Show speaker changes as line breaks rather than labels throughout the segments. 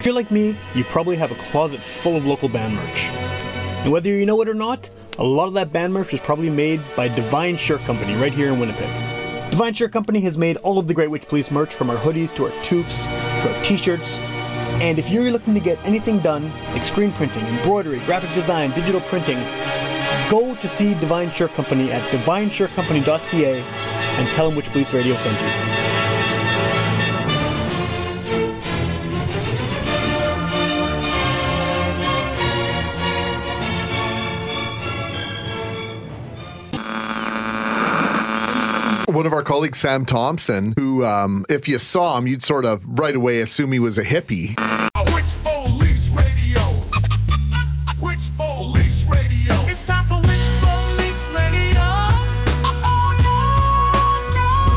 If you're like me, you probably have a closet full of local band merch. And whether you know it or not, a lot of that band merch is probably made by Divine Shirt Company right here in Winnipeg. Divine Shirt Company has made all of the Great Witch Police merch, from our hoodies to our toques to our t-shirts. And if you're looking to get anything done, like screen printing, embroidery, graphic design, digital printing, go to see Divine Shirt Company at divineshirtcompany.ca and tell them Witch Police Radio sent you.
One of our colleagues, Sam Thompson, who, if you saw him, you'd sort of right away assume he was a hippie.
Witch Police Radio. Witch Police Radio. It's time for Witch Police Radio. Oh, no,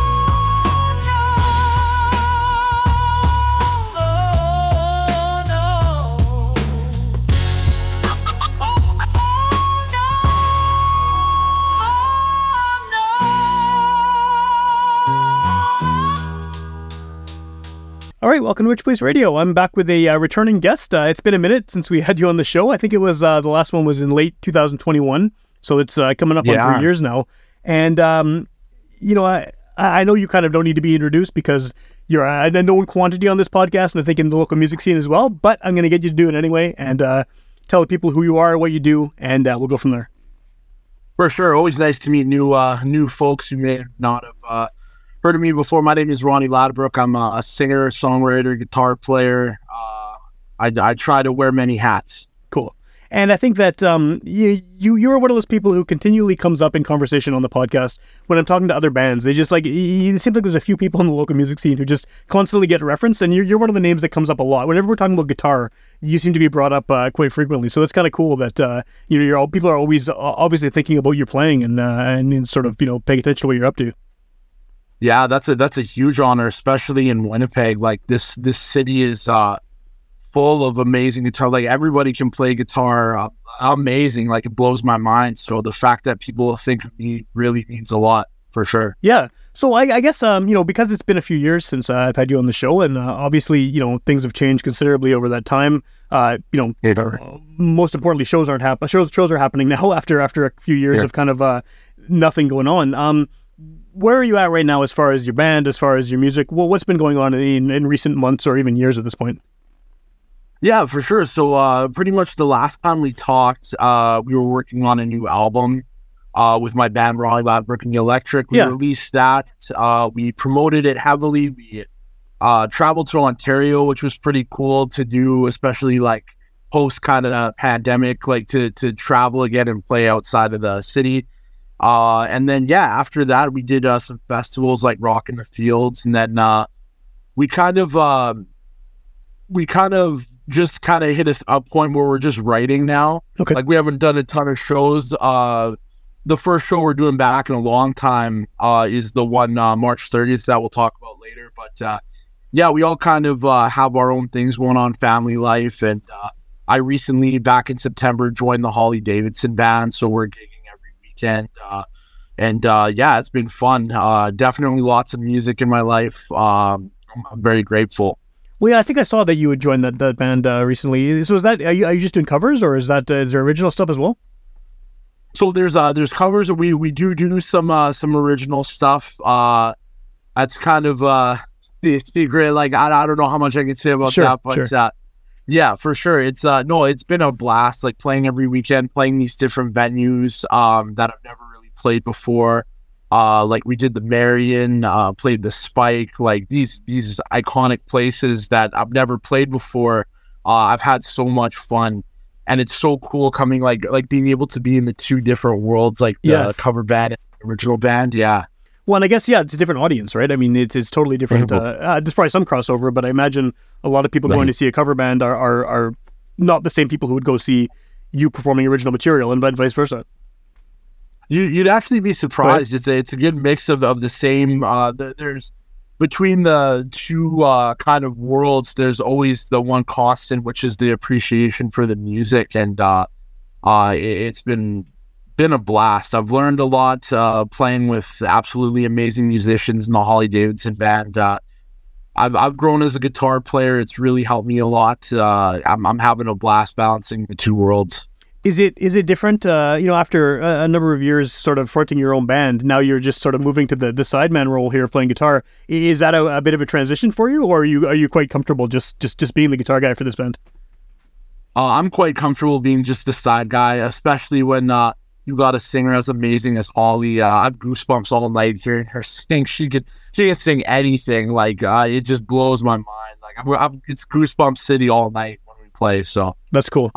All right, welcome to Witch Police Radio. I'm back with a returning guest. It's been a minute since we had you on the show. I think it was the last one was in late 2021, so it's coming up on 3 years now. And I know you kind of don't need to be introduced because you're a known quantity on this podcast, and I think in the local music scene as well. But I'm going to get you to do it anyway, and tell the people who you are, what you do, and we'll go from there.
For sure, always nice to meet new folks who may not have heard of me before. My name is Ronnie Ladbrook. I'm a singer, songwriter, guitar player. I try to wear many hats.
Cool. And I think that you're one of those people who continually comes up in conversation on the podcast when I'm talking to other bands. They just it seems like there's a few people in the local music scene who just constantly get referenced, and you're one of the names that comes up a lot. Whenever we're talking about guitar, you seem to be brought up quite frequently. So it's kind of cool that people are always obviously thinking about your playing and sort of paying attention to what you're up to.
Yeah, that's a huge honor, especially in Winnipeg. Like this city is full of amazing guitar. Like everybody can play guitar amazing. Like it blows my mind. So the fact that people think of me really means a lot, for sure.
Yeah. So I guess because it's been a few years since I've had you on the show, and obviously things have changed considerably over that time. Most importantly, shows aren't happening. Shows are happening now after a few years of kind of nothing going on. Where are you at right now as far as your band, as far as your music? Well, what's been going on in recent months or even years at this point?
Yeah, for sure. So pretty much the last time we talked, we were working on a new album with my band, Ronnie Ladbrook and the Electric. We released that. We promoted it heavily. We traveled to Ontario, which was pretty cool to do, especially like post kind of pandemic, like to travel again and play outside of the city. And then, after that, we did some festivals like Rock in the Fields. And then we kind of just kind of hit a point where we're just writing now.
Okay.
Like we haven't done a ton of shows. The first show we're doing back in a long time is the one March 30th that we'll talk about later. But we all kind of have our own things going on, family life. And I recently, back in September, joined the Holly Davidson band. So we're gigging weekend it's been fun. Definitely lots of music in my life. I'm very grateful.
Well, yeah, I think I saw that you had joined that band recently. So is that are you just doing covers, or is there original stuff as well?
So there's covers, and we do some original stuff. That's kind of the secret. Like I don't know how much I can say about that, but yeah, for sure. It's been a blast, like playing every weekend, playing these different venues that I've never really played before. Like we did the Marion, played the Spike, like these iconic places that I've never played before. I've had so much fun, and it's so cool coming like being able to be in the two different worlds, like the cover band and the original band. Yeah.
Well, and I guess, it's a different audience, right? I mean, it's totally different. There's probably some crossover, but I imagine a lot of people going to see a cover band are not the same people who would go see you performing original material, and vice versa.
You'd actually be surprised. Right. It's a good mix of the same. There's between the two kind of worlds, there's always the one constant, which is the appreciation for the music, and it's been a blast. I've learned a lot playing with absolutely amazing musicians in the Holly Davidson band. I've grown as a guitar player. It's really helped me a lot. I'm having a blast balancing the two worlds.
Is it different, after a number of years sort of fronting your own band, now you're just sort of moving to the sideman role here playing guitar. Is that a bit of a transition for you, or are you quite comfortable just being the guitar guy for this band?
I'm quite comfortable being just the side guy, especially when you got a singer as amazing as Holly. I have goosebumps all night hearing her sing. She can sing anything. Like it just blows my mind. Like it's goosebump city all night when we play. So
that's cool.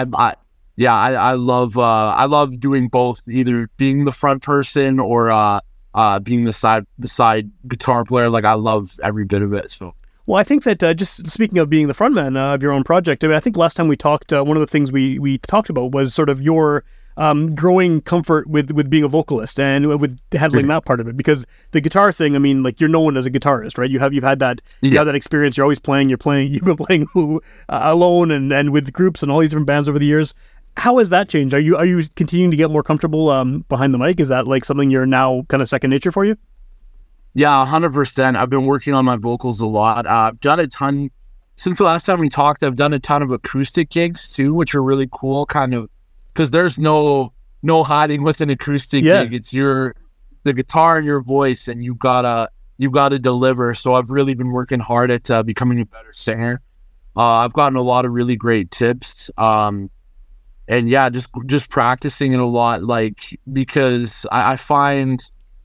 I love doing both, either being the front person or being the side guitar player. Like I love every bit of it. So.
Well, I think that just speaking of being the frontman of your own project, I mean, I think last time we talked, one of the things we talked about was sort of your growing comfort with being a vocalist and with handling that part of it. Because the guitar thing, I mean, like you're known as a guitarist, right? You've had that you have that experience. You're always playing. You've been playing alone and with groups and all these different bands over the years. How has that changed? Are you continuing to get more comfortable behind the mic? Is that like something you're now kind of second nature for you?
Yeah, 100%. I've been working on my vocals a lot. I've done a ton since the last time we talked. I've done a ton of acoustic gigs too, which are really cool. Kind of because there's no hiding with an acoustic gig. It's the guitar and your voice, and you gotta deliver. So I've really been working hard at becoming a better singer. I've gotten a lot of really great tips. And yeah, just practicing it a lot. Like because I find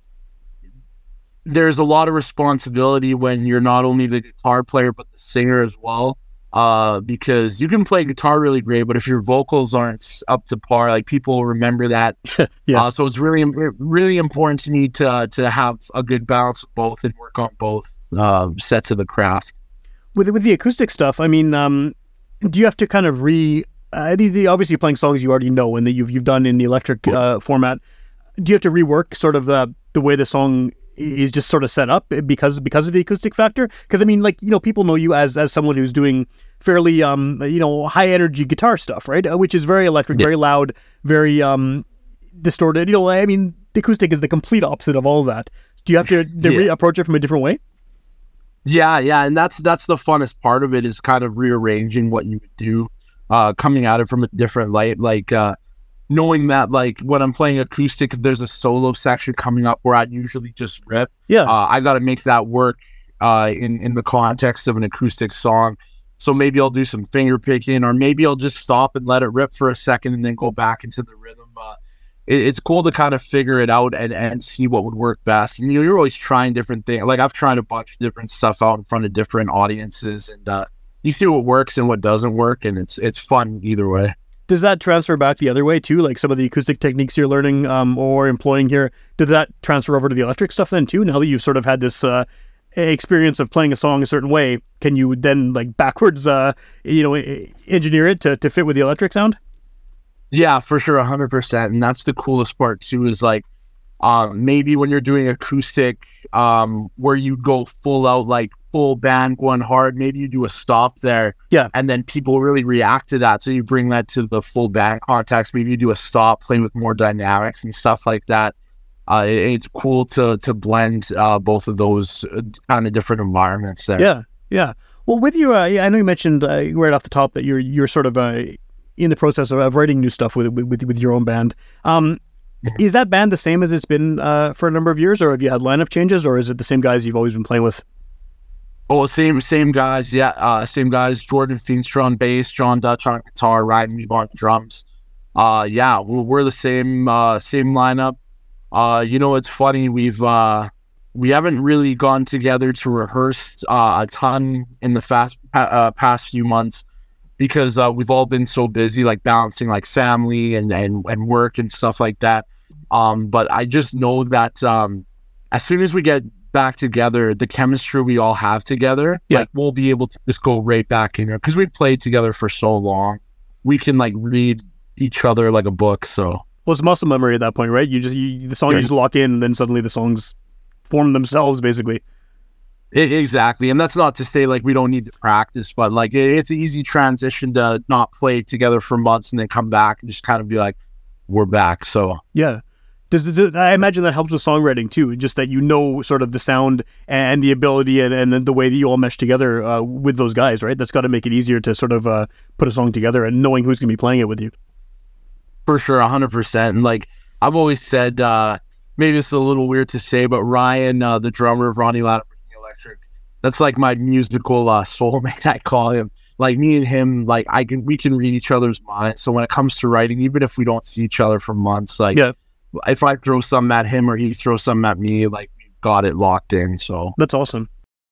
there's a lot of responsibility when you're not only the guitar player but the singer as well, because you can play guitar really great, but if your vocals aren't up to par, like people will remember that. So it's really really important to me to have a good balance of both and work on both sets of the craft.
With the acoustic stuff, I mean, do you have to kind of obviously playing songs you already know and that you've done in the electric format? Do you have to rework sort of the way the song is just sort of set up because of the acoustic factor? Because I mean, like, people know you as someone who's doing fairly high energy guitar stuff, right? Which is very electric, very loud, very distorted. I mean, the acoustic is the complete opposite of all of that. Do you have to approach it from a different way?
Yeah, and that's the funnest part of it, is kind of rearranging what you would do, coming at it from a different light, like knowing that, like, when I'm playing acoustic, if there's a solo section coming up where I'd usually just rip, I got to make that work in the context of an acoustic song. So maybe I'll do some finger picking, or maybe I'll just stop and let it rip for a second and then go back into the rhythm. It's cool to kind of figure it out and see what would work best. And you're always trying different things. Like I've tried a bunch of different stuff out in front of different audiences, and you see what works and what doesn't work, and it's fun either way.
Does that transfer back the other way too? Like some of the acoustic techniques you're learning or employing here, did that transfer over to the electric stuff then too? Now that you've sort of had this experience of playing a song a certain way, can you then like backwards, engineer it to fit with the electric sound?
Yeah, for sure, 100%. And that's the coolest part too, is like maybe when you're doing acoustic, where you go full out, like full band going hard, maybe you do a stop there, and then people really react to that, so you bring that to the full band context. Maybe you do a stop, playing with more dynamics and stuff like that. It's cool to blend both of those kind of different environments there.
Yeah. Well, with you, I know you mentioned right off the top that you're sort of in the process of writing new stuff with your own band. Is that band the same as it's been for a number of years, or have you had lineup changes, or is it the same guys you've always been playing with?
Oh, same guys, same guys. Jordan Feenstra on bass, John Dutch on guitar, Ryan Meeb on drums. We're the same lineup. It's funny, we haven't really gone together to rehearse a ton in the past few months, because we've all been so busy, like balancing like family and work and stuff like that. But I just know that as soon as we get back together, the chemistry we all have together, like we'll be able to just go right back in there, because we played together for so long. We can like read each other like a book. So
it's muscle memory at that point, right? You just lock in, and then suddenly the songs form themselves, basically.
Exactly. And that's not to say like we don't need to practice, but like it's an easy transition to not play together for months and then come back and just kind of be like, we're back. So
yeah. I imagine that helps with songwriting too, just that sort of the sound and the ability and the way that you all mesh together with those guys, right? That's got to make it easier to sort of put a song together and knowing who's going to be playing it with you.
For sure, 100%. And like I've always said, maybe it's a little weird to say, but Ryan, the drummer of Ronnie Latimer Electric, that's like my musical soulmate, I call him. Like me and him, like we can read each other's minds. So when it comes to writing, even if we don't see each other for months, like if I throw something at him or he throws something at me, like we've got it locked in. So
that's awesome.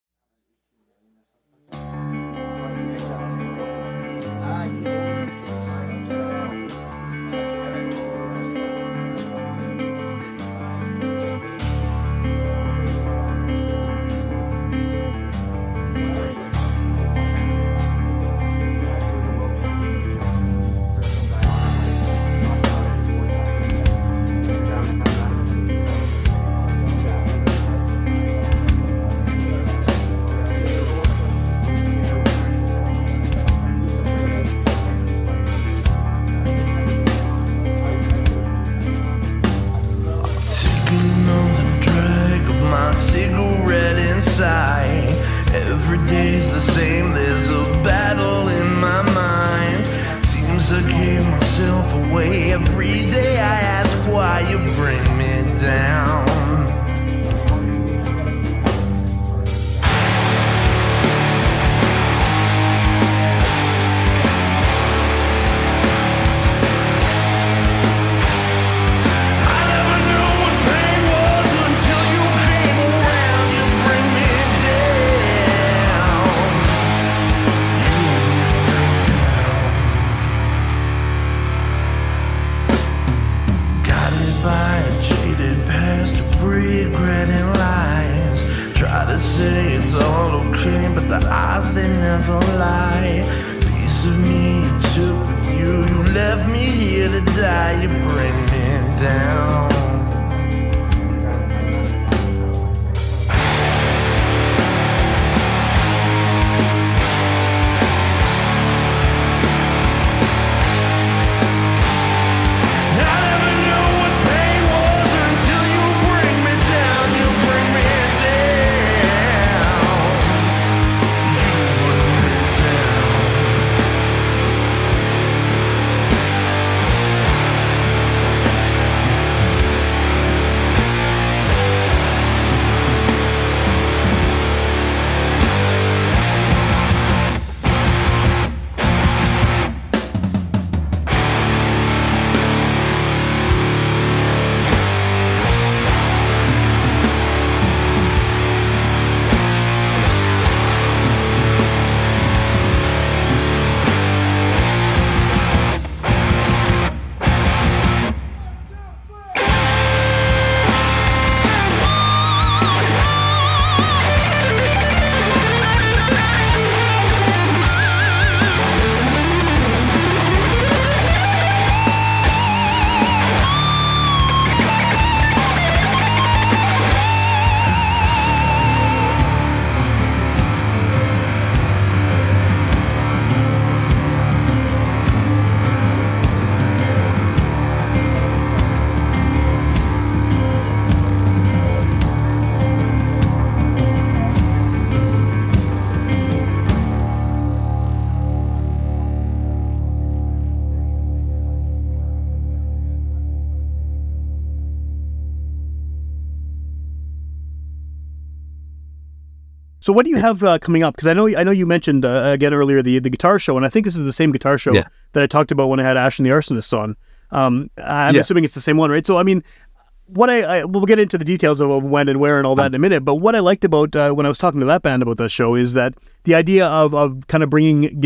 So what do you have coming up? Because I know you mentioned again earlier the guitar show, and I think this is the same guitar show that I talked about when I had Ash and the Arsonists on. I'm assuming it's the same one, right? So I mean, what we'll get into the details of when and where and all that in a minute. But what I liked about when I was talking to that band about that show is that the idea of kind of bringing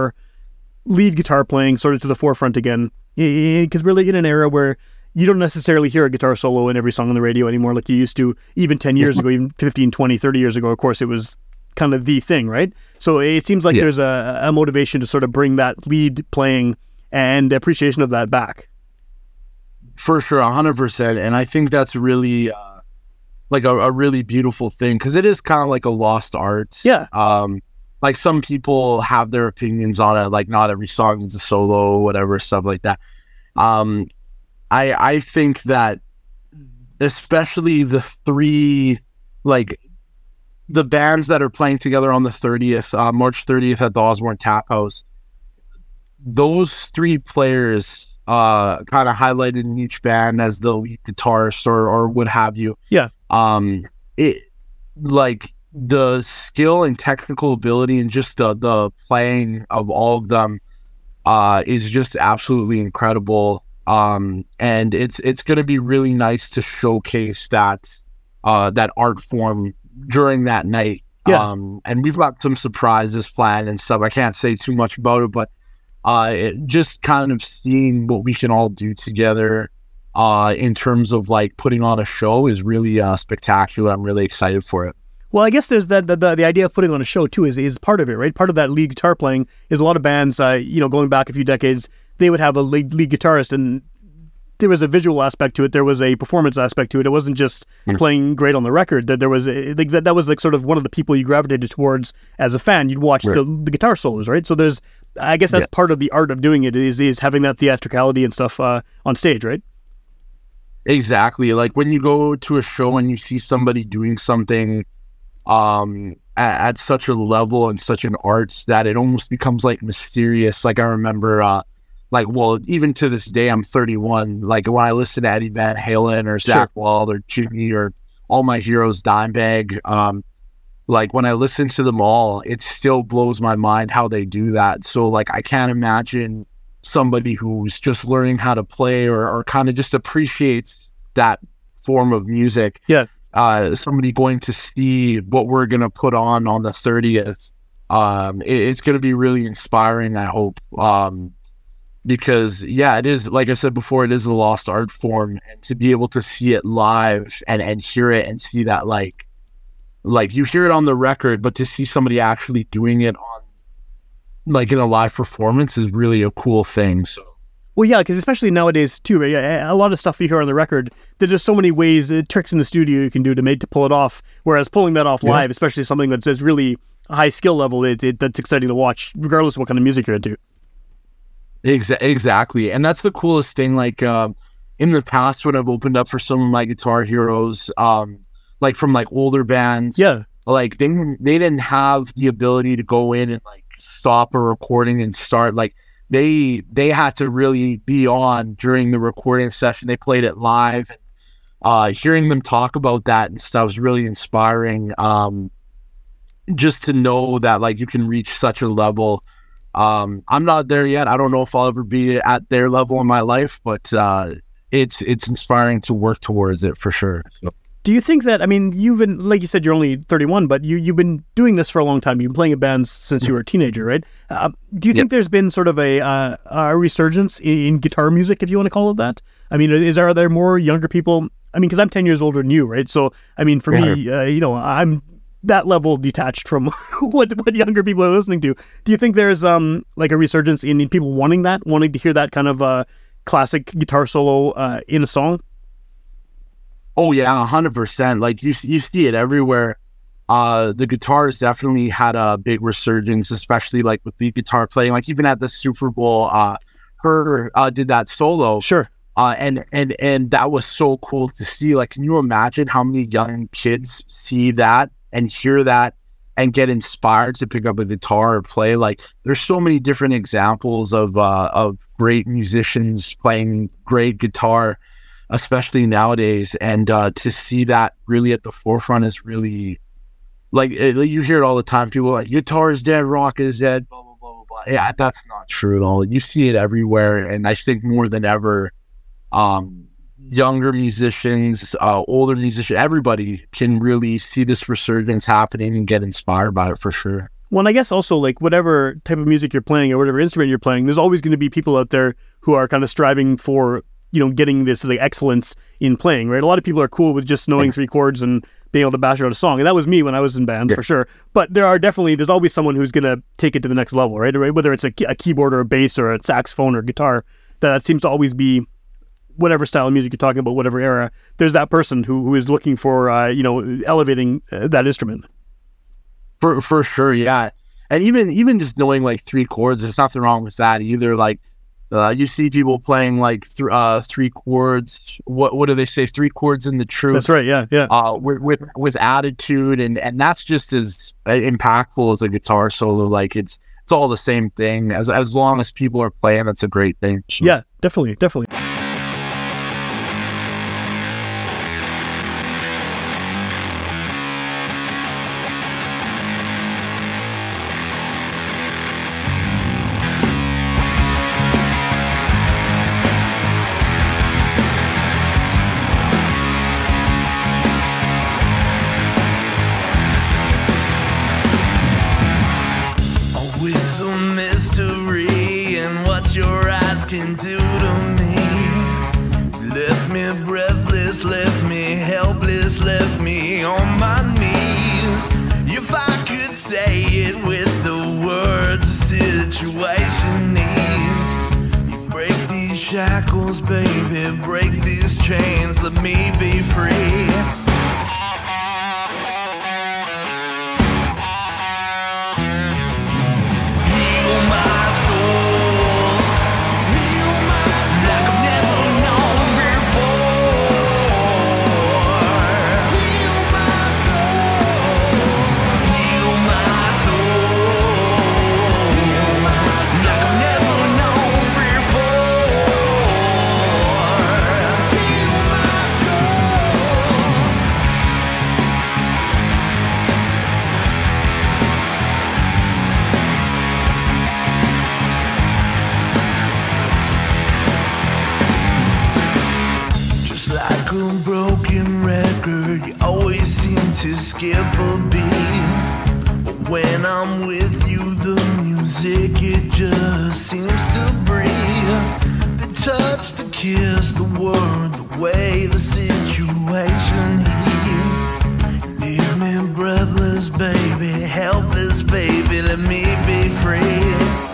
lead guitar playing sort of to the forefront again, because we're in an era where you don't necessarily hear a guitar solo in every song on the radio anymore like you used to even 10 years ago, even 15, 20, 30 years ago. Of course, it was kind of the thing, right? So it seems like there's a motivation to sort of bring that lead playing and appreciation of that back.
For sure, 100%. And I think that's really like a really beautiful thing, because it is kind of like a lost art.
Yeah.
Like some people have their opinions on it, like not every song is a solo or whatever, stuff like that. I think that especially the three, like the bands that are playing together on the 30th, March 30th at the Osborne Tap House. Those three players kind of highlighted in each band as the lead guitarist or what have you.
Yeah.
It like the skill and technical ability and just the playing of all of them is just absolutely incredible. And it's going to be really nice to showcase that art form during that night.
Yeah.
And we've got some surprises planned and stuff. I can't say too much about it, but just kind of seeing what we can all do together in terms of like putting on a show is really spectacular. I'm really excited for it.
Well, I guess there's the idea of putting on a show too is part of it, right? Part of that lead guitar playing is a lot of bands, going back a few decades, they would have a lead guitarist, and there was a visual aspect to it. There was a performance aspect to it. It wasn't just playing great on the record. That there was that was like sort of one of the people you gravitated towards as a fan. You'd watch the guitar solos, right? So I guess that's part of the art of doing it is having that theatricality and stuff on stage, right?
Exactly. Like when you go to a show and you see somebody doing something at such a level and such an art that it almost becomes like mysterious. Like I remember, even to this day, I'm 31. Like when I listen to Eddie Van Halen or Zakk Wylde or Jimmy or All My Heroes, Dimebag, like when I listen to them all, it still blows my mind how they do that. So like I can't imagine somebody who's just learning how to play or kind of just appreciates that form of music.
Yeah.
Somebody going to see what we're going to put on the 30th. It's going to be really inspiring, I hope. Because it is, like I said before, it is a lost art form, and to be able to see it live and hear it and see that like you hear it on the record, but to see somebody actually doing it on like in a live performance is really a cool thing. So.
Well, yeah, because especially nowadays too, right? A lot of stuff you hear on the record, there's just so many ways, tricks in the studio you can do to pull it off. Whereas pulling that off live, especially something that's really a high skill level, that's exciting to watch, regardless of what kind of music you're into.
Exactly, and that's the coolest thing. Like in the past, when I've opened up for some of my guitar heroes, like from like older bands, like they didn't have the ability to go in and like stop a recording and start like. They had to really be on during the recording session. They played it live. Hearing them talk about that and stuff was really inspiring. Just to know that like you can reach such a level. I'm not there yet. I don't know if I'll ever be at their level in my life, but it's inspiring to work towards it for sure. So.
Do you think that, I mean, you've been, like you said, you're only 31, but you've been doing this for a long time. You've been playing in bands since you were a teenager, right? Do you think there's been sort of a resurgence in guitar music, if you want to call it that? I mean, are there more younger people? I mean, because I'm 10 years older than you, right? So, I mean, for me, I'm that level detached from what younger people are listening to. Do you think there's like a resurgence in people wanting to hear that kind of classic guitar solo in a song?
Oh yeah, 100%. Like you see it everywhere. The guitars definitely had a big resurgence, especially like with lead guitar playing. Like even at the Super Bowl, her did that solo.
Sure.
And that was so cool to see. Like, can you imagine how many young kids see that and hear that and get inspired to pick up a guitar or play? Like, there's so many different examples of great musicians playing great guitar, especially nowadays, and to see that really at the forefront is really like you hear it all the time. People are like, guitar is dead, rock is dead, blah blah blah blah blah. Yeah, that's not true at all. You see it everywhere, and I think more than ever, younger musicians, older musicians, everybody can really see this resurgence happening and get inspired by it for sure.
Well, and I guess also like whatever type of music you're playing or whatever instrument you're playing, there's always going to be people out there who are kind of striving for, getting this like excellence in playing, right? A lot of people are cool with just knowing three chords and being able to bash out a song. And that was me when I was in bands for sure. But there's always someone who's going to take it to the next level, right? Whether it's a keyboard or a bass or a saxophone or guitar, that seems to always be whatever style of music you're talking about, whatever era, there's that person who is looking for, elevating that instrument.
For sure. Yeah. And even just knowing like three chords, there's nothing wrong with that either. Like You see people playing like 3 chords. What do they say? 3 chords in the truth.
That's right. Yeah.
With attitude, and that's just as impactful as a guitar solo. Like it's all the same thing. As long as people are playing, that's a great thing. So.
Yeah, definitely.
Can do to me. Left me breathless, left me helpless, left me on my knees. If I could say it with the words the situation needs. You break these shackles, baby, break these chains, let me be free. To skip a beat, but when I'm with you, the music it just seems to breathe. The touch, the kiss, the word, the way the situation heaves. Leave me breathless, baby, helpless, baby, let me be free.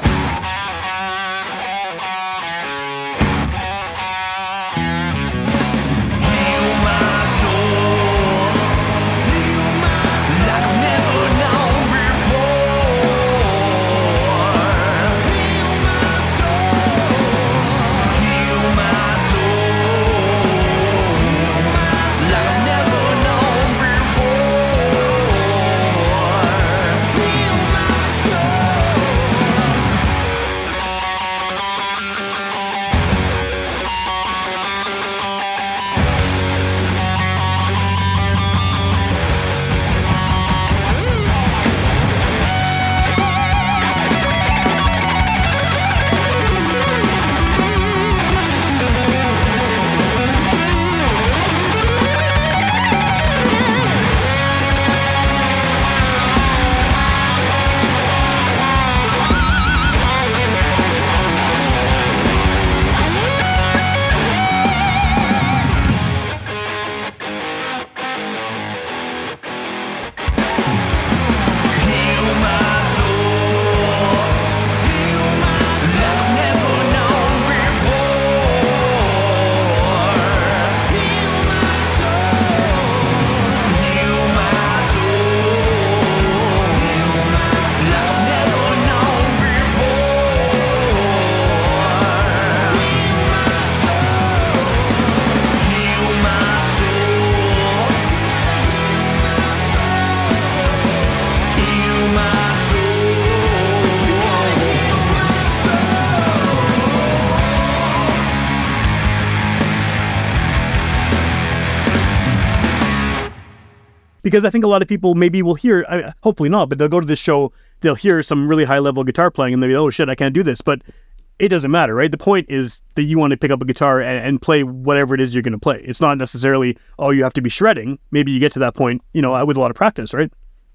Because I think a lot of people maybe will hear, hopefully not, but they'll go to this show, they'll hear some really high-level guitar playing, and they'll be, oh shit, I can't do this. But it doesn't matter, right? The point is that you want to pick up a guitar and play whatever it is you're going to play. It's not necessarily, oh, you have to be shredding. Maybe you get to that point, with a lot of practice, right?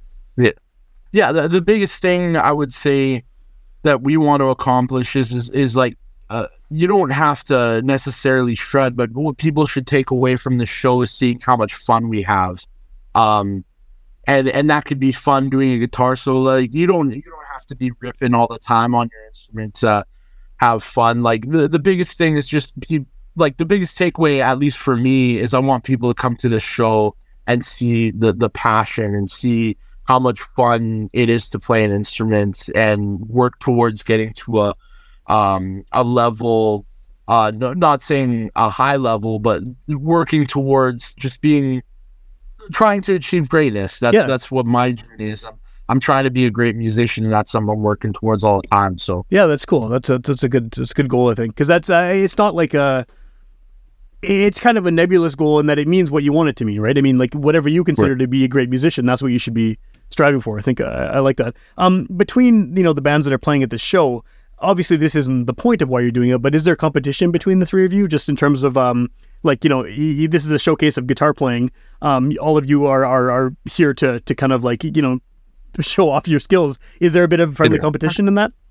Yeah. The biggest thing I would say that we want to accomplish is like, you don't have to necessarily shred, but what people should take away from the show is seeing how much fun we have. And that could be fun doing a guitar solo. Like you don't have to be ripping all the time on your instrument to have fun. Like the biggest thing is just the biggest takeaway, at least for me, is I want people to come to the show and see the passion and see how much fun it is to play an instrument and work towards getting to a level, not saying a high level, but working towards just trying to achieve greatness. That's what my journey is. I'm trying to be a great musician, and that's something I'm working towards all the time. So
yeah, that's cool. That's a good goal, I think, because that's it's not like it's kind of a nebulous goal in that it means what you want it to mean, right? I mean, like whatever you consider to be a great musician, that's what you should be striving for. I think I like that. Between the bands that are playing at this show, obviously this isn't the point of why you're doing it, but is there competition between the three of you, just in terms of this is a showcase of guitar playing. All of you are here to kind of like show off your skills. Is there a bit of friendly competition in that?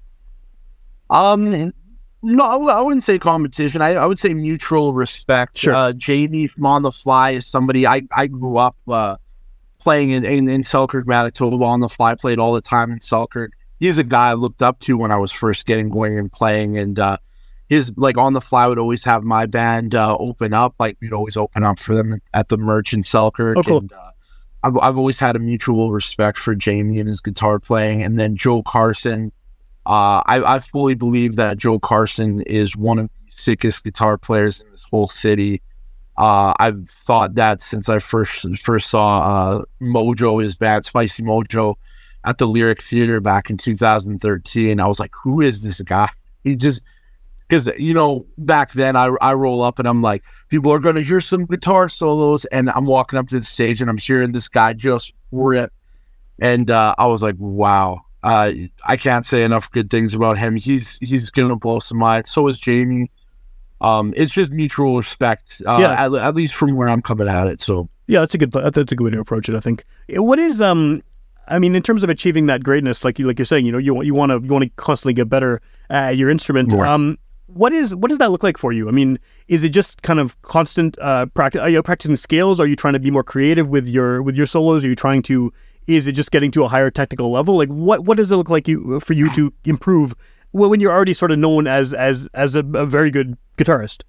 No, I wouldn't say competition. I would say mutual respect.
Sure.
Jamie from On the Fly is somebody I grew up playing in Selkirk, Manitoba. On the Fly played all the time in Selkirk. He's a guy I looked up to when I was first getting going and playing. And his On the Fly would always have my band open up. Like we'd always open up for them at the Merch in Selkirk.
Oh, cool.
And I've always had a mutual respect for Jamie and his guitar playing. And then Joe Carson. I fully believe that Joe Carson is one of the sickest guitar players in this whole city. I've thought that since I first saw Mojo, his band Spicy Mojo, at the Lyric Theater back in 2013. I was like, who is this guy? He just, because back then I roll up and I'm like, people are going to hear some guitar solos, and I'm walking up to the stage and I'm hearing this guy just rip, and I was like, wow. I can't say enough good things about him. He's gonna blow some minds. So is Jamie. It's just mutual respect. At least from where I'm coming at it. So
yeah, that's a good way to approach it, I think. What is I mean, in terms of achieving that greatness, like you're saying, you want to constantly get better at your instrument. Right. What does that look like for you? I mean, is it just kind of constant practice? Are you practicing scales? Are you trying to be more creative with your solos? Are you trying to? Is it just getting to a higher technical level? Like, what does it look like for you to improve when you're already sort of known as a very good guitarist?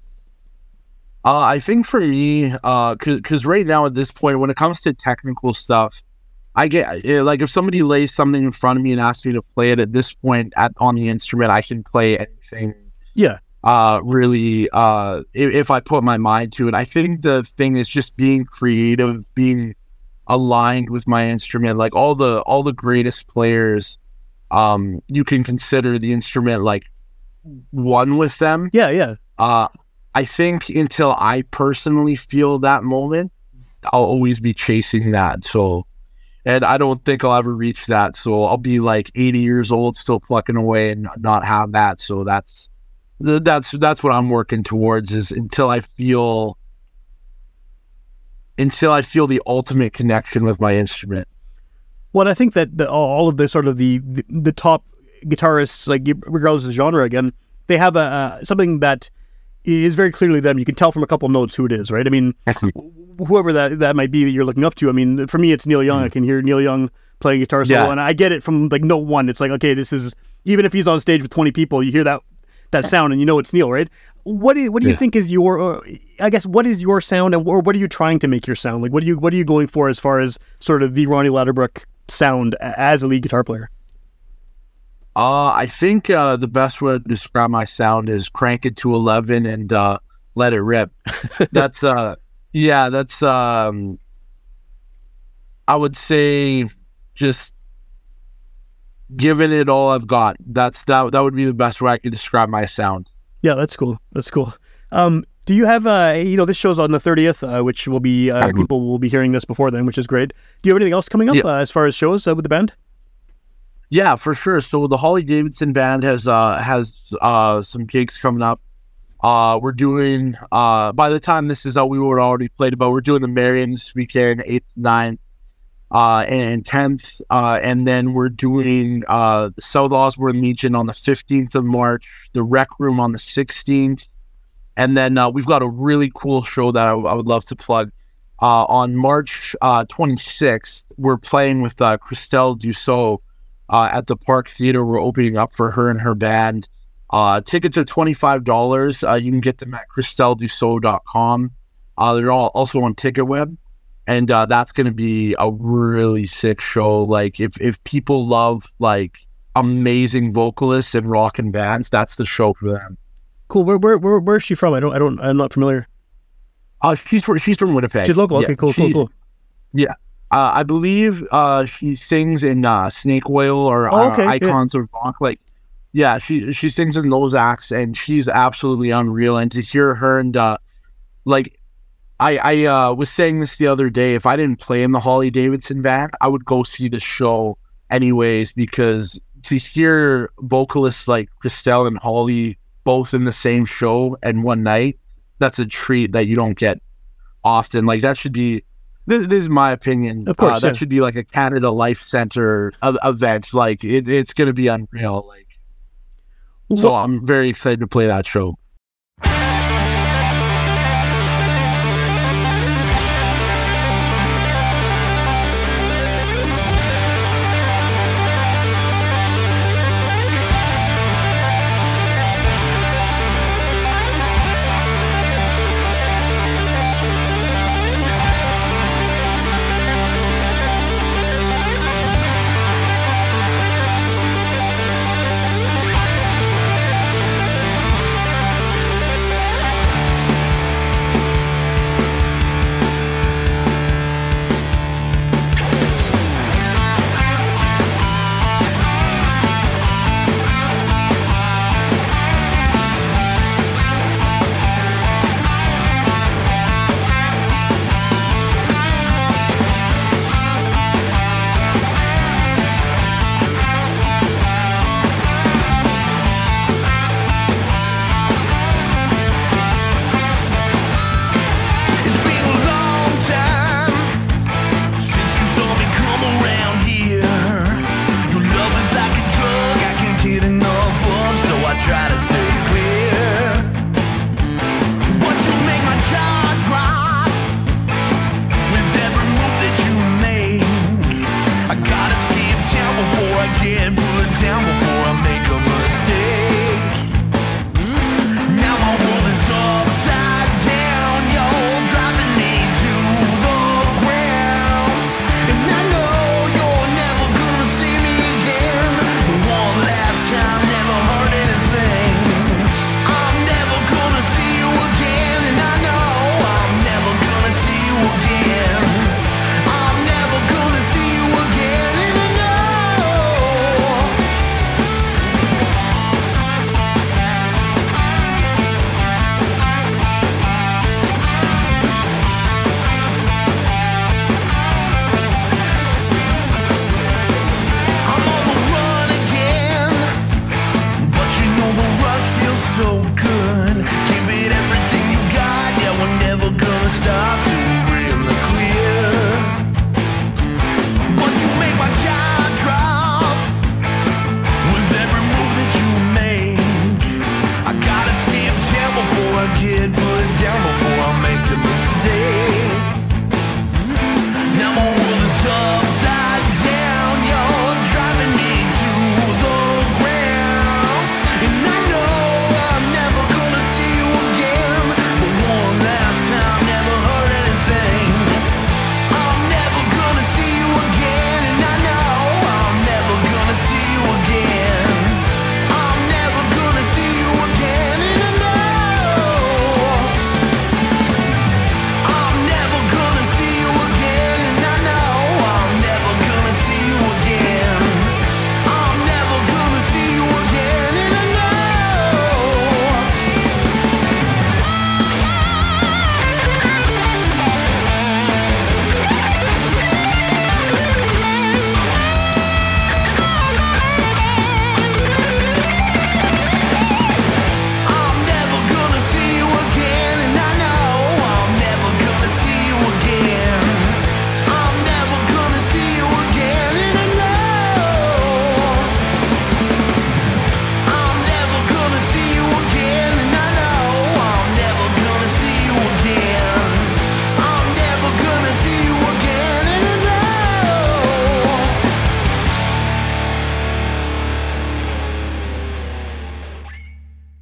I think for me, because right now at this point, when it comes to technical stuff, I get like if somebody lays something in front of me and asks me to play it at this point on the instrument, I can play anything.
Yeah.
Really, if I put my mind to it. I think the thing is just being creative, being aligned with my instrument. Like all the greatest players, you can consider the instrument like one with them.
Yeah.
I think until I personally feel that moment, I'll always be chasing that. So, and I don't think I'll ever reach that. So I'll be like 80 years old, still plucking away and not have that. So that's what I'm working towards, is until I feel the ultimate connection with my instrument.
Well, I think that all of the sort of the top guitarists, like regardless of genre, again, they have something that is very clearly them. You can tell from a couple notes who it is, right? I mean, whoever that might be that you're looking up to. I mean, for me, it's Neil Young. I can hear Neil Young playing guitar solo, and I get it from like note one. It's like, okay, this is, even if he's on stage with 20 people, you hear that sound and you know it's Neil, right? What do you think is your, I guess, what is your sound, or what are you trying to make your sound? Like, what are you going for as far as sort of the Ronnie Ladderbrook sound as a lead guitar player?
I think the best way to describe my sound is crank it to 11 and let it rip. That's I would say just giving it all I've got. That would be the best way I could describe my sound.
Yeah, that's cool. Do you have this show's on the 30th, which will be people will be hearing this before then, which is great. Do you have anything else coming up as far as shows with the band?
Yeah, for sure. So the Holly Davidson band has some gigs coming up. We're doing, by the time this is out, we would already played about. We're doing the Marion this weekend, 8th, 9th, and 10th. And then we're doing the South Osborne Legion on the 15th of March, the Rec Room on the 16th. And then we've got a really cool show that I would love to plug. On March 26th, we're playing with Christelle Dussault. At the Park Theater. We're opening up for her and her band. Tickets are $25. You can get them at ChristelleDussault.com. They're all also on TicketWeb, and that's going to be a really sick show. Like if people love like amazing vocalists and rockin' bands, that's the show for them.
Cool. Where is she from? I'm not familiar.
She's from Winnipeg.
She's local. Okay, cool.
Yeah. I believe she sings in Snake Oil or Icons of Rock. Like, yeah, she sings in those acts, and she's absolutely unreal. And to hear her and like, I was saying this the other day, if I didn't play in the Holly Davidson band, I would go see the show anyways, because to hear vocalists like Christelle and Holly both in the same show and one night, that's a treat that you don't get often. Like, that should be, this is my opinion.
Of course,
that should be like a Canada Life Center event. Like, it's going to be unreal. Like, so I'm very excited to play that show.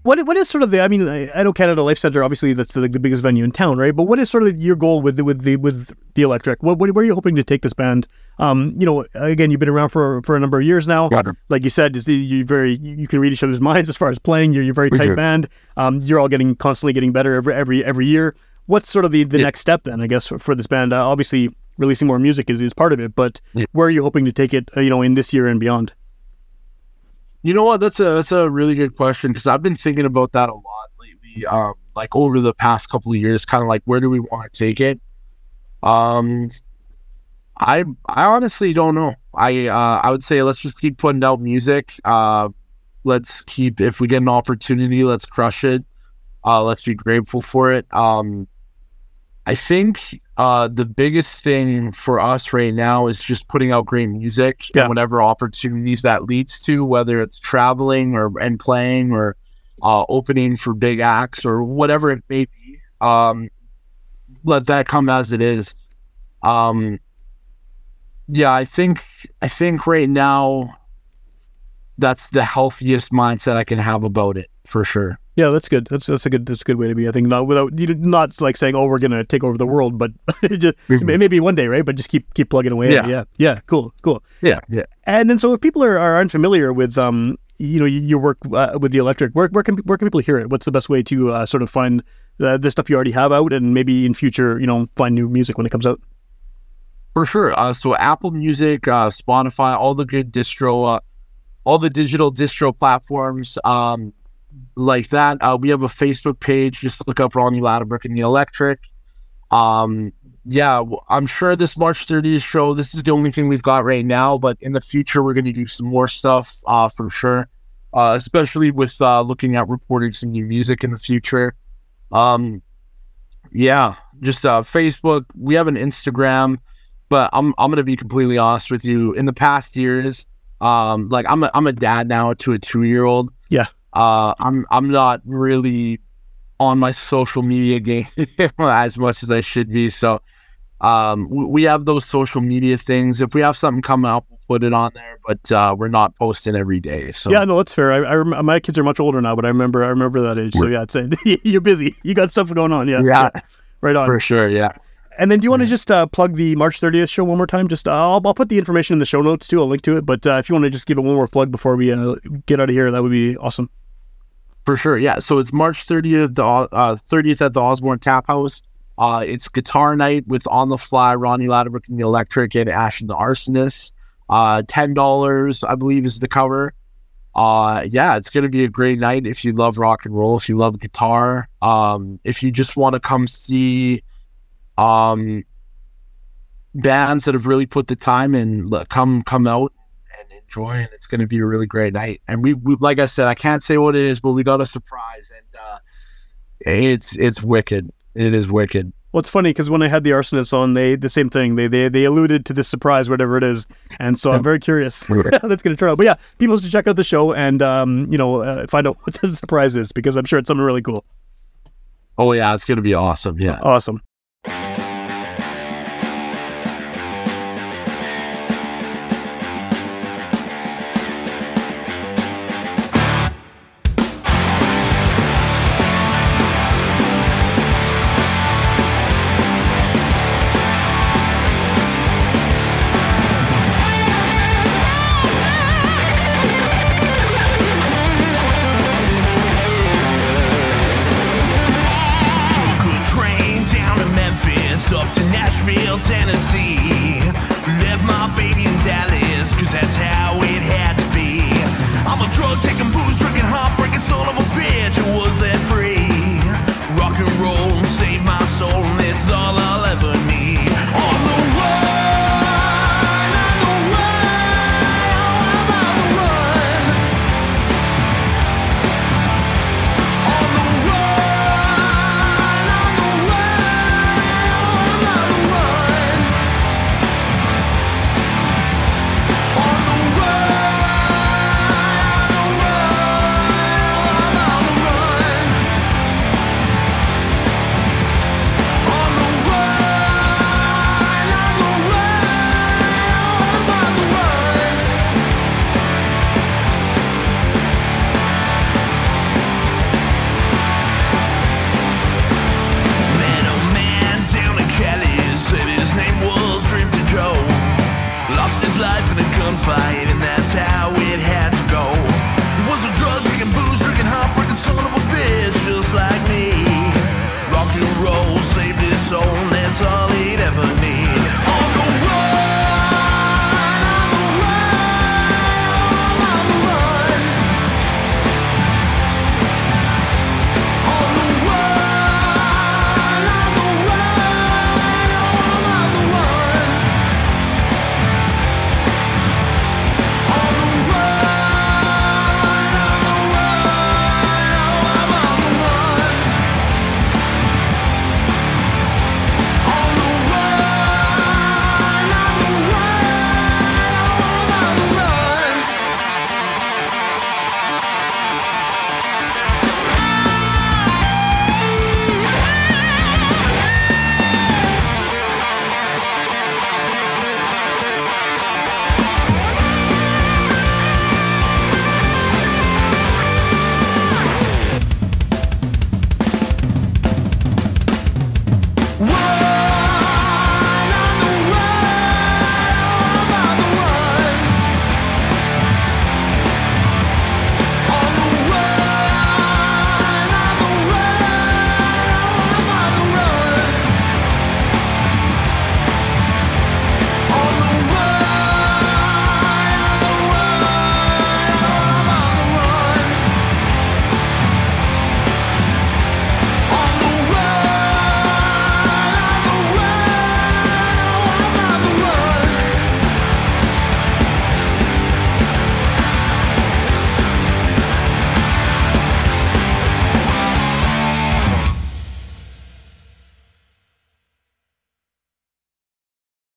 What is sort of the? I mean, I know Canada Life Centre, obviously that's the biggest venue in town, right? But what is sort of your goal with the Electric? Where are you hoping to take this band? Again, you've been around for a number of years now. Like you said, you can read each other's minds as far as playing. You're a very tight band. You're all constantly getting better every year. What's sort of the next step then? I guess for this band, obviously releasing more music is part of it, but where are you hoping to take it? In this year and beyond.
You know what? That's a really good question, because I've been thinking about that a lot lately. Like over the past couple of years, kind of like, where do we want to take it? I honestly don't know. I would say let's just keep putting out music. If we get an opportunity, let's crush it. Let's be grateful for it. I think the biggest thing for us right now is just putting out great music and whatever opportunities that leads to, whether it's traveling and playing or opening for big acts or whatever it may be. Let that come as it is. I think right now that's the healthiest mindset I can have about it, for sure.
Yeah, that's good. That's a good way to be. I think not like saying, "Oh, we're gonna take over the world," but just maybe one day, right? But just keep plugging away. Yeah. Cool.
Yeah.
And then, so if people are unfamiliar with your work with the Electric, where can people hear it? What's the best way to sort of find the stuff you already have out, and maybe in future, find new music when it comes out?
For sure. So Apple Music, Spotify, all the good all the digital distro platforms. Like that. We have a Facebook page. Just look up Ronnie Laddenbrook and the Electric. I'm sure this March 30th show, this is the only thing we've got right now, but in the future, we're going to do some more stuff for sure, especially with looking at recording some new music in the future. Just Facebook. We have an Instagram, but I'm going to be completely honest with you. In the past years, I'm a dad now to a 2-year-old.
Yeah.
I'm not really on my social media game as much as I should be. So, we have those social media things. If we have something coming up, we'll put it on there, but, we're not posting every day. So
yeah, no, that's fair. I my kids are much older now, but I remember that age. So yeah, you're busy. You got stuff going on. Yeah. Right on.
For sure. Yeah.
And then do you want to just plug the March 30th show one more time? Just I'll put the information in the show notes too. I'll link to it. But if you want to just give it one more plug before we get out of here, that would be awesome.
For sure, yeah. So it's March 30th, 30th at the Osborne Tap House. It's guitar night with On the Fly, Ronnie Laddenbrook and the Electric, and Ashen the Arsonist. $10, I believe, is the cover. It's going to be a great night if you love rock and roll, if you love guitar. If you just want to come see bands that have really put the time in, come out and enjoy, and it's going to be a really great night. And we like I said, I can't say what it is, but we got a surprise, and it's wicked. It is wicked.
Well, it's funny because when I had the Arsonists on, the same thing. They alluded to this surprise, whatever it is, and so I'm very curious how that's going to turn out. But yeah, people should check out the show and find out what the surprise is, because I'm sure it's something really cool.
Oh yeah, it's going to be awesome. Yeah,
awesome.